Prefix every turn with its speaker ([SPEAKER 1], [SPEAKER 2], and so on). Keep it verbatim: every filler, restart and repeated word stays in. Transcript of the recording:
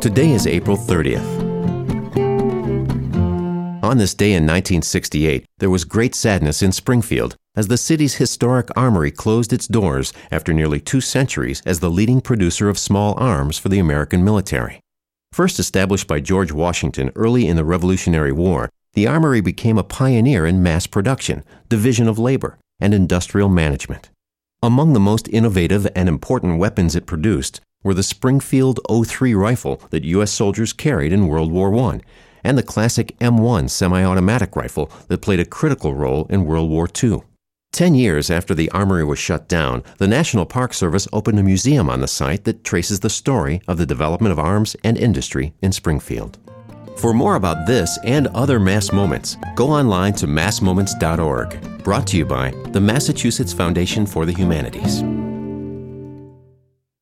[SPEAKER 1] Today is April thirtieth. On this day in nineteen sixty-eight, there was great sadness in Springfield as the city's historic armory closed its doors after nearly two centuries as the leading producer of small arms for the American military. First established by George Washington early in the Revolutionary War, the armory became a pioneer in mass production, division of labor, and industrial management. Among the most innovative and important weapons it produced were the Springfield oh three rifle that U S soldiers carried in World War One, and the classic M one semi-automatic rifle that played a critical role in World War Two. Ten years after the armory was shut down, the National Park Service opened a museum on the site that traces the story of the development of arms and industry in Springfield. For more about this and other Mass Moments, go online to mass moments dot org. Brought to you by the Massachusetts Foundation for the Humanities.